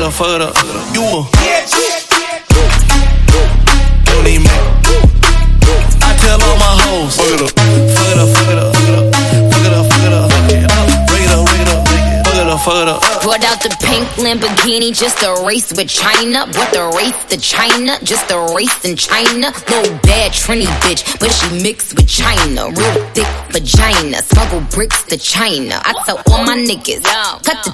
up, fuck it up. You a don't even make. I tell all my hoes, fuck it up, fuck it up, fuck it up, fuck it up, fuck it up, fuck it up, fuck it up, break it up, break it up, fuck it up, fuck it up. Brought out the pink Lamborghini just a race with China. What the race to China? Just a race in China. Little bad Trini bitch, but she mixed with China. Real thick vagina, smuggle bricks to China. I tell all my niggas, cut the